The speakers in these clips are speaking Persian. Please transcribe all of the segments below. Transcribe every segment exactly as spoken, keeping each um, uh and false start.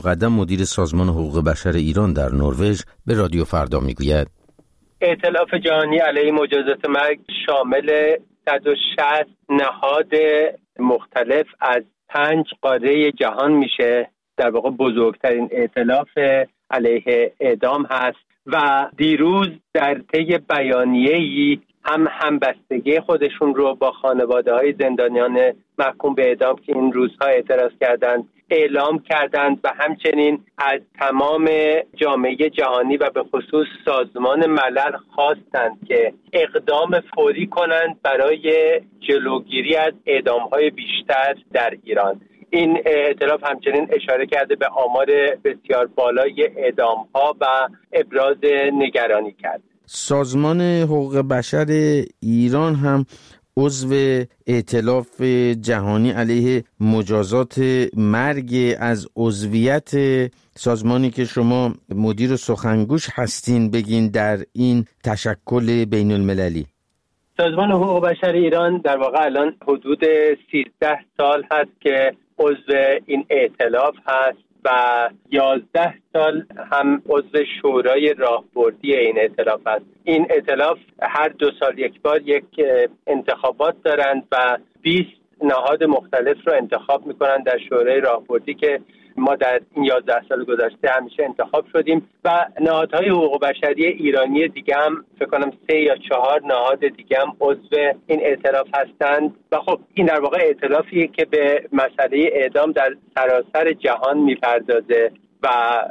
مقدم مدیر سازمان حقوق بشر ایران در نروژ به رادیو فردا میگوید ائتلاف جهانی علیه مجازات مرگ شامل صد و شصت نهاد مختلف از پنج قاره جهان میشه. در واقع بزرگترین ائتلاف علیه اعدام هست و دیروز در طی بیانیه‌ای هم همبستگی خودشون رو با خانواده‌های زندانیان محکوم به اعدام که این روزها اعتراض کردند اعلام کردند و همچنین از تمام جامعه جهانی و به خصوص سازمان ملل خواستند که اقدام فوری کنند برای جلوگیری از اعدام‌های بیشتر در ایران. این ائتلاف همچنین اشاره کرده به آمار بسیار بالای اعدام‌ها و ابراز نگرانی کرد. سازمان حقوق بشر ایران هم عضو ائتلاف جهانی علیه مجازات مرگ. از عضویت سازمانی که شما مدیر و سخنگوش هستین بگین در این تشکل بین المللی. سازمان حقوق بشر ایران در واقع الان حدود سیزده سال هست که عضو این ائتلاف هست و یازده سال هم عضو شورای راهبردی این ائتلاف است. این ائتلاف هر دو سال یک بار یک انتخابات دارند و بیست نهاد مختلف رو انتخاب میکنند در شورای راهبردی که ما در این یازده سال گذشته همیشه انتخاب شدیم و نهادهای حقوق بشری ایرانی دیگه هم فکر کنم سه یا چهار نهاد دیگه هم عضو این ائتلاف هستند و خب این در واقع ائتلافیه که به مسئله اعدام در سراسر جهان میپردازه و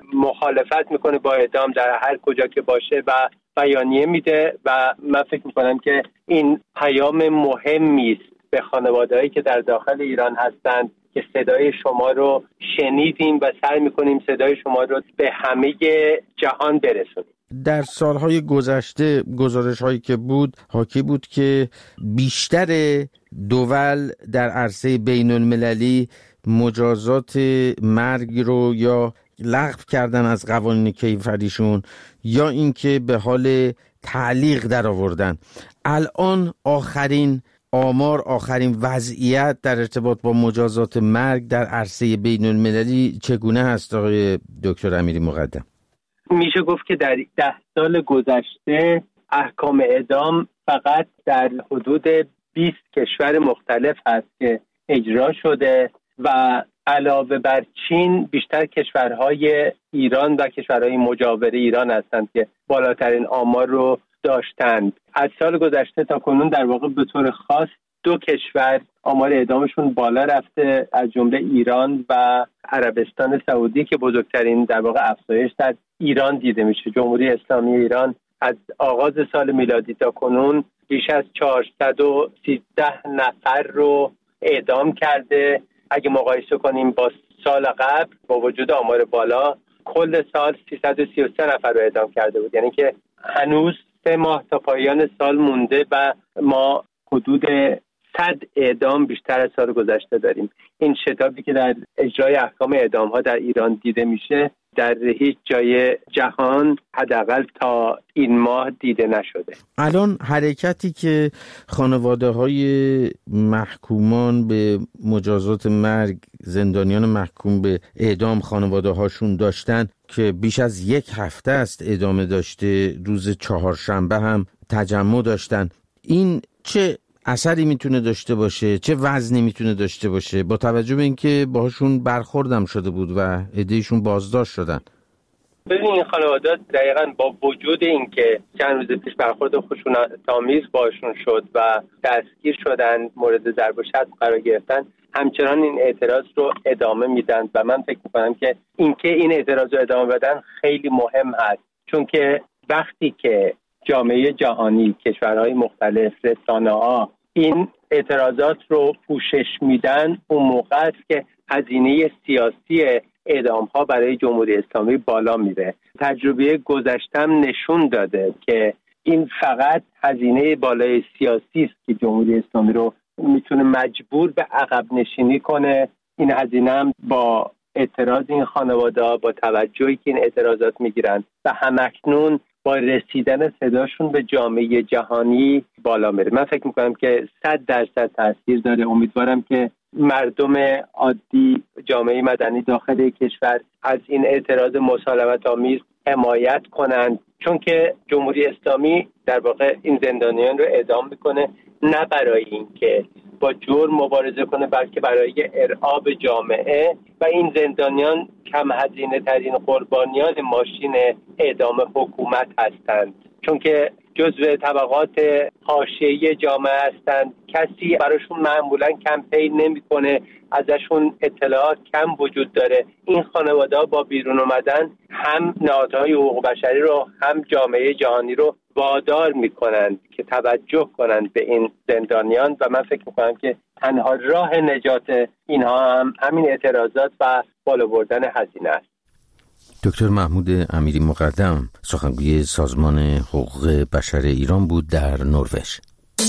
مخالفت میکنه با اعدام در هر کجا که باشه و بیانیه میده و من فکر میکنم که این پیام مهمی است به خانواده‌هایی که در داخل ایران هستند که صدای شما رو شنیدیم و سعی میکنیم صدای شما رو به همه جهان برسونیم. در سالهای گذشته گزارش هایی که بود حاکی بود که بیشتر دول در عرصه بین المللی مجازات مرگ رو یا لغو کردن از قوانین کیفریشون یا اینکه به حال تعلیق در آوردن. الان آخرین آمار، آخرین وضعیت در ارتباط با مجازات مرگ در عرصه بین المللی چگونه هست آقای دکتر امیری مقدم؟ میشه گفت که در ده سال گذشته احکام اعدام فقط در حدود بیست کشور مختلف هست که اجرا شده و علاوه بر چین بیشتر کشورهای ایران و کشورهای مجاور ایران هستند که بالاترین آمار رو داشتند. از سال گذشته تا کنون در واقع به طور خاص دو کشور آمار اعدامشون بالا رفته، از جمله ایران و عربستان سعودی که بزرگترین در واقع افزایش در ایران دیده میشه. جمهوری اسلامی ایران از آغاز سال میلادی تا کنون بیش از چهارصد و سیزده نفر رو اعدام کرده. اگه مقایسه کنیم با سال قبل با وجود آمار بالا کل سال سیصد و سی و سه نفر رو اعدام کرده بود، یعنی که هنوز سه ماه تا پایان سال مونده و ما حدود صد اعدام بیشتر از سال گذشته داریم. این شتابی که در اجرای احکام اعدام ها در ایران دیده میشه در هیچ جای جهان حداقل تا این ماه دیده نشده. الان حرکتی که خانواده های محکومان به مجازات مرگ، زندانیان محکوم به اعدام خانواده هاشون داشتن که بیش از یک هفته است ادامه داشته، روز چهارشنبه هم تجمع داشتن، این چه اثری میتونه داشته باشه، چه وزنی میتونه داشته باشه با توجه به اینکه باهاشون برخوردم شده بود و عده‌شون بازداشت شدن؟ ببین این خانواده دقیقاً با وجود اینکه چند روز پیش برخورد خشونت‌آمیز باشون شد و دستگیر شدن، مورد ضرب و شتم قرار گرفتن، همچنان این اعتراض رو ادامه میدن و من فکر میکنم که اینکه این اعتراض رو ادامه بدن خیلی مهم هست، چون که وقتی که جامعه جهانی، کشورهای مختلف، رسانه‌ها این اعتراضات رو پوشش میدن، اون موقع است که هزینه سیاسی اعدام‌ها برای جمهوری اسلامی بالا میره. تجربه گذشتم نشون داده که این فقط هزینه بالای سیاسی است که جمهوری اسلامی رو میتونه مجبور به عقب نشینی کنه. این هزینه هم با اعتراض این خانواده‌ها، با توجهی که این اعتراضات میگیرن و همکنون با رسیدن صداشون به جامعه جهانی بالا میره. من فکر میکنم که صد درصد تاثیر داره. امیدوارم که مردم عادی، جامعه مدنی داخل کشور از این اعتراض مسالمت آمیز حمایت کنند، چون که جمهوری اسلامی در واقع این زندانیان رو اعدام میکنه نه برای اینکه با جرم مبارزه کنه، بلکه برای ارعاب جامعه، و این زندانیان کم هزینه ترین قربانیان ماشین اعدام حکومت هستند، چون که جزو طبقات حاشیه‌ای جامعه هستند. کسی براشون معمولا کمپین نمی‌کنه، ازشون اطلاعات کم وجود داره. این خانواده‌ها با بیرون اومدن هم نهادهای حقوق بشری رو هم جامعه جهانی رو وادار می‌کنند که توجه کنند به این زندانیان، و من فکر می‌کنم که تنها راه نجات اینها هم همین اعتراضات و بالا بردن هزینه است. دکتر محمود امیری مقدم، سخنگوی سازمان حقوق بشر ایران بود در نروژ.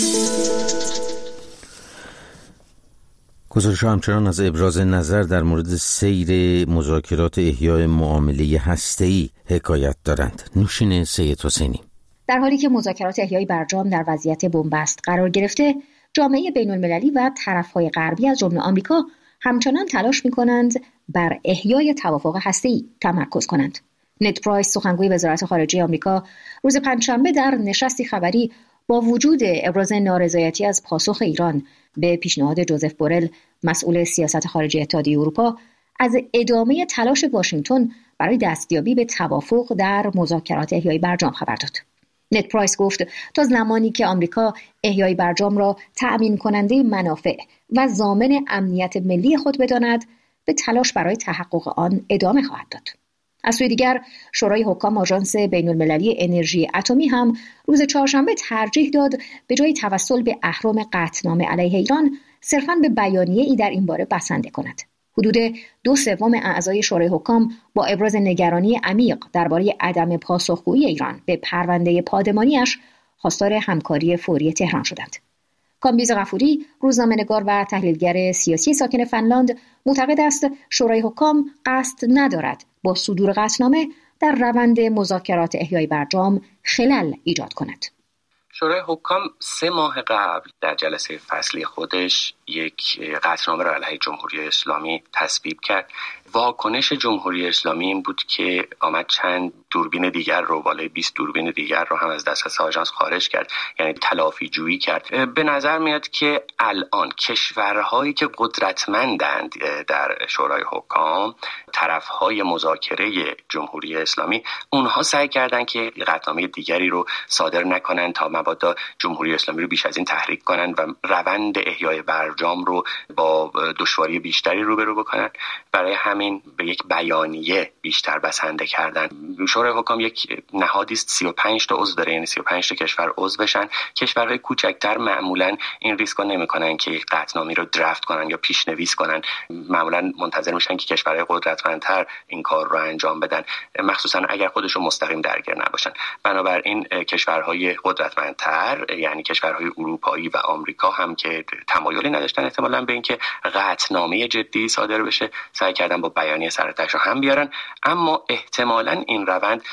گزارش همچنان از ابراز نظر در مورد سیر مذاکرات احیای معامله هسته‌ای حکایت دارند. نوشین سید حسینی. در حالی که مذاکرات احیای برجام در وضعیت بنبست قرار گرفته، جامعه بین‌المللی و طرف‌های غربی از جمله آمریکا همچنان تلاش می‌کنند بر احیای توافق هسته‌ای تمرکز کنند. نت پرایس، سخنگوی وزارت خارجه آمریکا، روز پنجشنبه در نشستی خبری با وجود ابراز نارضایتی از پاسخ ایران به پیشنهاد جوزف بورل، مسئول سیاست خارجی اتحادیه اروپا، از ادامه تلاش واشنگتن برای دستیابی به توافق در مذاکرات احیای برجام خبر داد. نت پرایس گفت تا زمانی که آمریکا احیای برجام را تأمین کننده منافع و ضامن امنیت ملی خود بداند، به تلاش برای تحقق آن ادامه خواهد داد. از سوی دیگر، شورای حکام آژانس بین‌المللی انرژی اتمی هم روز چهارشنبه ترجیح داد به جای توسل به اهرم قطعنامه علیه ایران، صرفاً به بیانیه‌ای در این باره بسنده کند. حدود دو سوم اعضای شورای حکام با ابراز نگرانی عمیق درباره عدم پاسخگویی ایران به پرونده پادمانیش خواستار همکاری فوری تهران شدند. کامبیز غفوری، روزنامه‌نگار و تحلیلگر سیاسی ساکن فنلاند، معتقد است شورای حکام قصد ندارد با صدور قطعنامه در روند مذاکرات احیای برجام خلل ایجاد کند. شورای حکام سه ماه قبل در جلسه فصلی خودش یک قطعنامه را علیه جمهوری اسلامی تصویب کرد. واکنش جمهوری اسلامی این بود که آمد چند دوربین دیگر رو، بالای بیست دوربین دیگر رو هم از دسترس آژانس خارج کرد، یعنی تلافی جویی کرد. به نظر میاد که الان کشورهایی که قدرتمندند در شورای حکام، طرفهای مذاکره جمهوری اسلامی، اونها سعی کردن که قطعنامه دیگری رو صادر نکنن تا مبادا جمهوری اسلامی رو بیش از این تحریک کنن و روند احیای برجام رو با دشواری بیشتری روبرو بکنن. برای همین به یک بیانیه بیشتر بسنده کردن. شورای حکام یک نهادی است، سی و پنج تا عضو داره، یعنی سی و پنج تا کشور عضو بشن. کشورهای کوچکتر معمولا این ریسک رو نمی‌کنن که یک قطعنامه رو درافت کنن یا پیشنویس کنن. معمولا منتظر میشن که کشورهای قدرتمندتر این کار رو انجام بدن، مخصوصا اگر خودشون مستقیم درگیر نباشن. بنابراین کشورهای قدرتمندتر، یعنی کشورهای اروپایی و آمریکا هم که تمایلی نداشتن احتمالاً به اینکه قطعنامه جدی صادر بشه، سعی کردن با بیانیه سرتش رو هم بیارن. اما احتمالاً این روند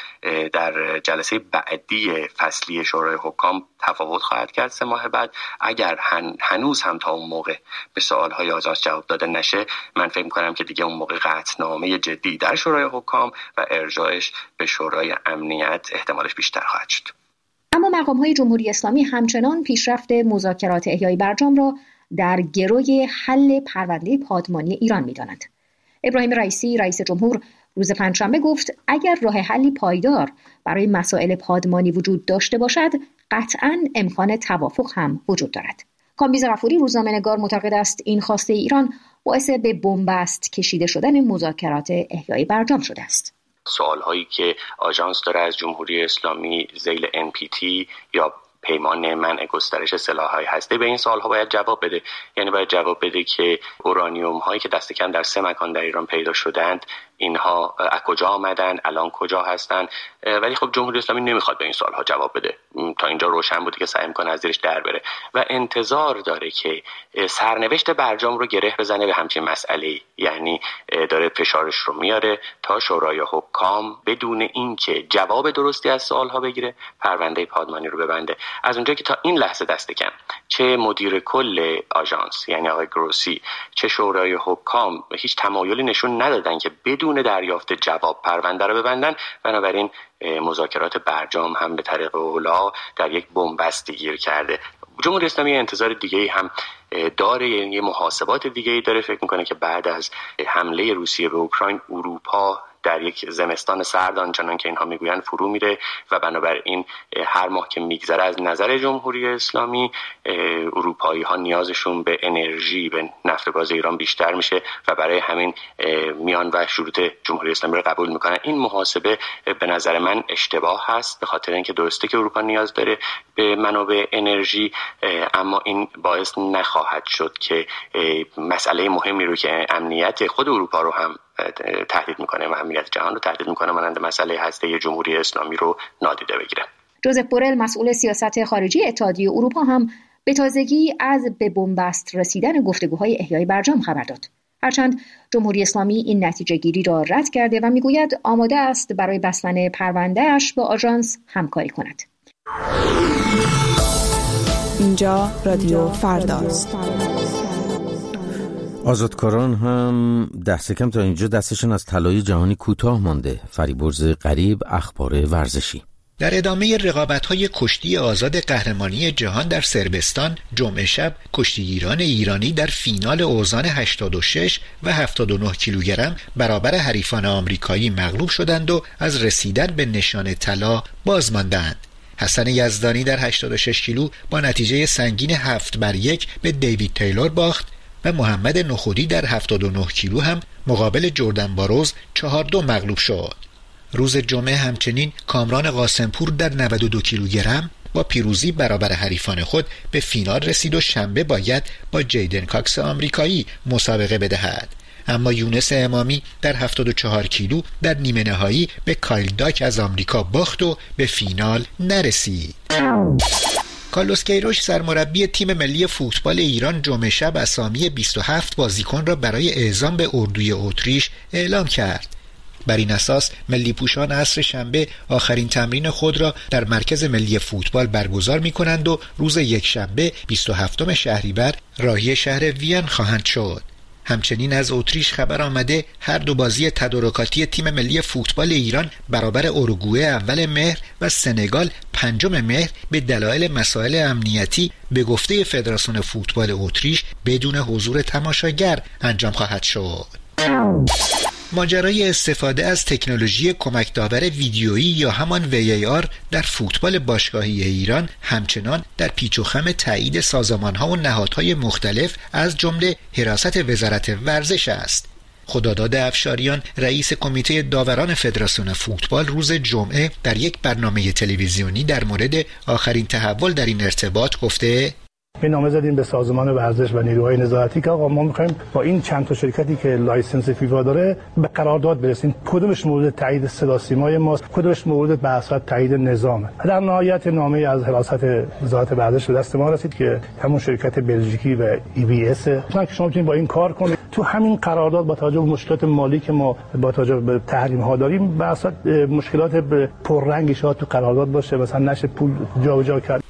در جلسه بعدی فصلی شورای حکام تفاوت خواهد کرد. سه ماه بعد اگر هن هنوز هم تا اون موقع به سوالهای آژانس جواب داده نشه، من فکر می‌کنم که دیگه اون موقع قطعنامه جدی در شورای حکام و ارجاعش به شورای امنیت احتمالش بیشتر خواهد شد. اما مقام‌های جمهوری اسلامی همچنان پیشرفت مذاکرات احیای برجام را در گروی حل پرونده پادمانی ایران می‌دانند. ابراهیم رئیسی، رئیس جمهور، روز پنجشنبه گفت اگر راه حلی پایدار برای مسائل پادمانی وجود داشته باشد، قطعاً امکان توافق هم وجود دارد. کامبیز غفوری، روزنامه‌نگار، معتقد است این خواسته ایران باعث به بنبست کشیده شدن مذاکرات احیای برجام شده است. سوال‌هایی که آژانس داره از جمهوری اسلامی ذیل ان پی تی یا پیمان منع گسترش سلاح‌های هسته‌ای، به این سوال‌ها باید جواب بده. یعنی باید جواب بده که اورانیوم هایی که دست کم در سه مکان در ایران پیدا شدند، اینها از کجا آمدن، الان کجا هستن. ولی خب جمهوری اسلامی نمیخواد به این سوال‌ها جواب بده. تا اینجا روشن بوده که سعی می‌کنه از زیرش در بره و انتظار داره که سرنوشت برجام رو گره بزنه به همچین مسئله‌ای. یعنی داره فشارش رو میاره تا شورای حکام بدون اینکه جواب درستی از سوال‌ها بگیره، پرونده پادمانی رو ببنده. از اونجایی که تا این لحظه دست کم چه مدیر کل آژانس یعنی آقای گروسی چه شورای حکام هیچ تمایلی نشون ندادن که بدون دریافت جواب پرونده رو ببندن. بنابراین مذاکرات برجام هم به طریق اولا در یک بنبستی گیر کرده. جمهوری اسلامی انتظار دیگه‌ای هم داره، یعنی یه محاسبات دیگه‌ای داره. فکر میکنه که بعد از حمله روسیه به اوکراین اروپا در یک زمستان سرد آنچنان که اینها میگویند فرو میره و بنابراین هر ماه که میگذره از نظر جمهوری اسلامی اروپایی ها نیازشون به انرژی به نفت گاز ایران بیشتر میشه و برای همین میان و شروط جمهوری اسلامی رو قبول میکنن. این محاسبه به نظر من اشتباه هست، به خاطر اینکه درسته که اروپا نیاز داره به منابع انرژی، اما این باعث نخواهد شد که مسئله مهمی رو که امنیت خود اروپا رو هم تهدید میکنه و امنیت جهان رو تهدید میکنه مانند مسئله هسته جمهوری اسلامی رو نادیده بگیره. جوزف بورل مسئول سیاست خارجی اتحادیه اروپا هم به تازگی از به بنبست رسیدن گفتگوهای احیای برجام خبر داد. هرچند جمهوری اسلامی این نتیجه گیری را رد کرده و میگوید آماده است برای بستن پرونده‌اش با آژانس همکاری کند. اینجا رادیو فرداست. آزادکاران هم دست کم تا اینجا دستشون از طلای جهانی کوتاه مانده. فریبرز غریب، اخبار ورزشی. در ادامه رقابت‌های کشتی آزاد قهرمانی جهان در صربستان جمعه شب کشتیگیران ایرانی در فینال اوزان هشتاد و شش و هفتاد و نه کیلوگرم برابر حریفان آمریکایی مغلوب شدند و از رسیدن به نشان طلا باز ماندند. حسن یزدانی در هشتاد و شش کیلو با نتیجه سنگین هفت بر یک به دیوید تیلور باخت و محمد نخودی در هفتاد و نه کیلو هم مقابل جردن باروز چهار دو مغلوب شد. روز جمعه همچنین کامران قاسمپور در نود و دو کیلوگرم با پیروزی برابر حریفان خود به فینال رسید و شنبه باید با جیدن کاکس آمریکایی مسابقه بدهد. اما یونس امامی در هفتاد و چهار کیلو در نیمه نهایی به کایل داک از آمریکا باخت و به فینال نرسید. کارلوس کیروش سرمربی تیم ملی فوتبال ایران جمعه شب اسامی بیست و هفت بازیکن را برای اعزام به اردوی اتریش اعلام کرد. بر این اساس ملی پوشان عصر شنبه آخرین تمرین خود را در مرکز ملی فوتبال برگزار می کنند و روز یکشنبه بیست و هفتم شهریور راهی شهر وین خواهند شد. همچنین از اتریش خبر آمده هر دو بازی تدارکاتی تیم ملی فوتبال ایران برابر اوروگوئه اول مهر و سنگال پنجم مهر به دلایل مسائل امنیتی به گفته فدراسیون فوتبال اتریش بدون حضور تماشاگر انجام خواهد شد. ماجرای استفاده از تکنولوژی کمک داور ویدیویی یا همان وی ای آر در فوتبال باشگاهی ایران همچنان در پیچ و خم تایید سازمان‌ها و نهادهای مختلف از جمله حراست وزارت ورزش است. خداداد افشاریان رئیس کمیته داوران فدراسیون فوتبال روز جمعه در یک برنامه تلویزیونی در مورد آخرین تحول در این ارتباط گفته به نامه زدیم به سازمان ورزش و نیروهای نظارتی که آقا ما می‌خوایم با این چند تا شرکتی که لایسنس فیفا داره به قرارداد برسیم، کدومش مورد تایید صدا سیمای ماست، کدومش مورد به اساس تایید نظامه. در نهایت نامه از حراست وزارت ورزش به دست ما رسید که همون شرکت بلژیکی و ای بی اس مثلا که شما می‌تونید با این کار کنید. تو همین قرارداد با توجه به مشکلات مالی که ما با توجه به تحریم ها داریم، به اساس مشکلات پررنگی شاید تو قرارداد باشه، مثلا نشه پول جابجا کرد.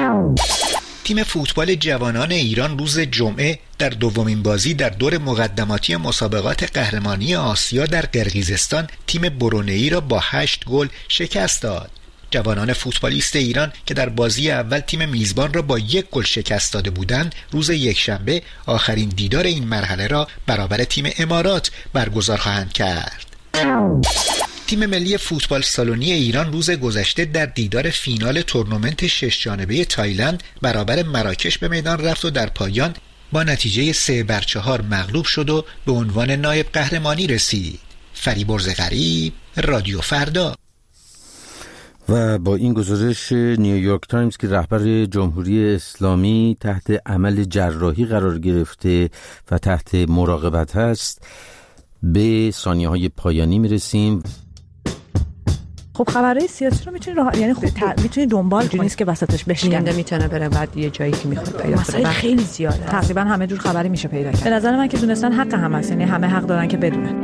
تیم فوتبال جوانان ایران روز جمعه در دومین بازی در دور مقدماتی مسابقات قهرمانی آسیا در قرقیزستان تیم برونئی را با هشت گل شکست داد. جوانان فوتبالیست ایران که در بازی اول تیم میزبان را با یک گل شکست داده بودند، روز یکشنبه آخرین دیدار این مرحله را برابر تیم امارات برگزار خواهند کرد. تیم ملی فوتبال سالونی ایران روز گذشته در دیدار فینال تورنمنت شش جانبه تایلند برابر مراکش به میدان رفت و در پایان با نتیجه سه بر چهار مغلوب شد و به عنوان نایب قهرمانی رسید. فریبرز غریب، رادیو فردا. و با این گزارش نیویورک تایمز که رهبر جمهوری اسلامی تحت عمل جراحی قرار گرفته و تحت مراقبت هست، به ثانیه های پایانی میرسیم. خب خبرهای سیاسی رو میتونی راه... یعنی خب ت... میتونی دنبال کنی، نیست که وسطش بشکنه. میتونه بره بعد یه جایی که میخواد پیدا کنه. خیلی زیاده. تقریبا همه جور خبری میشه پیدا کرد. به نظر من که دونستن حق هم هست، یعنی همه حق دارن که بدونن.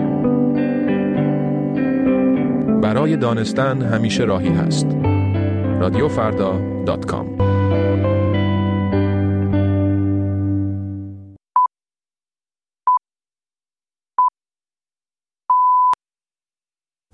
برای دانستن همیشه راهی هست. رادیو فردا دات کام